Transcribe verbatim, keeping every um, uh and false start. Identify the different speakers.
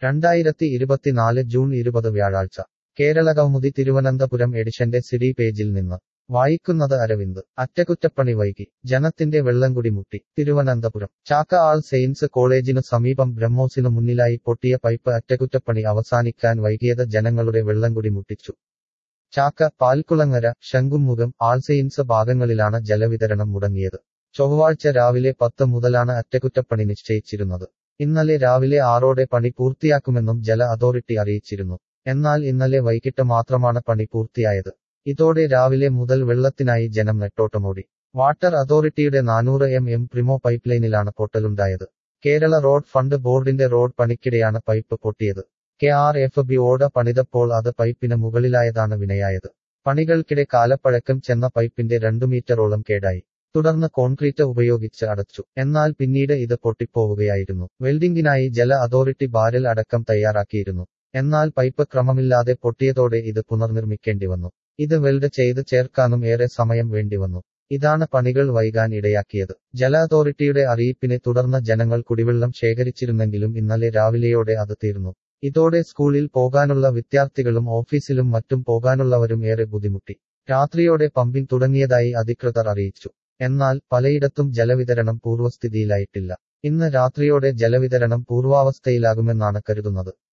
Speaker 1: രണ്ടായിരത്തി ഇരുപത്തിനാല് ജൂൺ ഇരുപത് വ്യാഴാഴ്ച കേരളകൗമുദി തിരുവനന്തപുരം എഡിഷന്റെ സിഡി പേജിൽ നിന്ന് വായിക്കുന്നത് അരവിന്ദ്. അറ്റകുറ്റപ്പണി വൈകി ജനത്തിന്റെ വെള്ളംകുടി മുട്ടി. തിരുവനന്തപുരം ചാക്ക ആൾ സെയിൻസ് കോളേജിനു സമീപം ബ്രഹ്മോസിനു മുന്നിലായി പൊട്ടിയ പൈപ്പ് അറ്റകുറ്റപ്പണി അവസാനിക്കാൻ വൈകിയത് ജനങ്ങളുടെ വെള്ളംകുടി മുട്ടിച്ചു. ചാക്ക, പാൽക്കുളങ്ങര, ശംഖുമുഖം, ആൾസെയിൻസ് ഭാഗങ്ങളിലാണ് ജലവിതരണം മുടങ്ങിയത്. ചൊവ്വാഴ്ച രാവിലെ പത്ത് മുതലാണ് അറ്റകുറ്റപ്പണി നിശ്ചയിച്ചിരുന്നത്. ഇന്നലെ രാവിലെ ആറോടെ പണി പൂർത്തിയാക്കുമെന്നും ജല അതോറിറ്റി അറിയിച്ചിരുന്നു. എന്നാൽ ഇന്നലെ വൈകിട്ട് മാത്രമാണ് പണി പൂർത്തിയായത്. ഇതോടെ രാവിലെ മുതൽ വെള്ളത്തിനായി ജനം നെട്ടോട്ടമോടി. വാട്ടർ അതോറിറ്റിയുടെ നാനൂറ് എം എം പ്രിമോ പൈപ്പ്ലൈനിലാണ് പൊട്ടലുണ്ടായത്. കേരള റോഡ് ഫണ്ട് ബോർഡിന്റെ റോഡ് പണിക്കിടെയാണ് പൈപ്പ് പൊട്ടിയത്. കെ ആർ എഫ് ബി ഓട പണിതപ്പോൾ അത് പൈപ്പിന് മുകളിലായതാണ് വിനയായത്. പണികൾക്കിടെ കാലപ്പഴക്കം ചെന്ന പൈപ്പിന്റെ രണ്ടു മീറ്ററോളം കേടായി. തുടർന്ന് കോൺക്രീറ്റ് ഉപയോഗിച്ച് അടച്ചു. എന്നാൽ പിന്നീട് ഇത് പൊട്ടിപ്പോവുകയായിരുന്നു. വെൽഡിംഗിനായി ജല അതോറിറ്റി ബാരൽ അടക്കം തയ്യാറാക്കിയിരുന്നു. എന്നാൽ പൈപ്പ് ക്രമമില്ലാതെ പൊട്ടിയതോടെ ഇത് പുനർനിർമ്മിക്കേണ്ടി വന്നു. ഇത് വെൽഡ് ചെയ്ത് ചേർക്കാനും ഏറെ സമയം വേണ്ടിവന്നു. ഇതാണ് പണികൾ വൈകാൻ ഇടയാക്കിയത്. ജല അതോറിറ്റിയുടെ അറിയിപ്പിനെ തുടർന്ന് ജനങ്ങൾ കുടിവെള്ളം ശേഖരിച്ചിരുന്നെങ്കിലും ഇന്നലെ രാവിലെയോടെ അത് തീർന്നു. ഇതോടെ സ്കൂളിൽ പോകാനുള്ള വിദ്യാർത്ഥികളും ഓഫീസിലും മറ്റും പോകാനുള്ളവരും ഏറെ ബുദ്ധിമുട്ടി. രാത്രിയോടെ പമ്പിംഗ് തുടങ്ങിയതായി അധികൃതർ അറിയിച്ചു. എന്നാൽ പലയിടത്തും ജലവിതരണം പൂർവ്വസ്ഥിതിയിലായിട്ടില്ല. ഇന്ന് രാത്രിയോടെ ജലവിതരണം പൂർവാവസ്ഥയിലാകുമെന്നാണ് കരുതുന്നത്.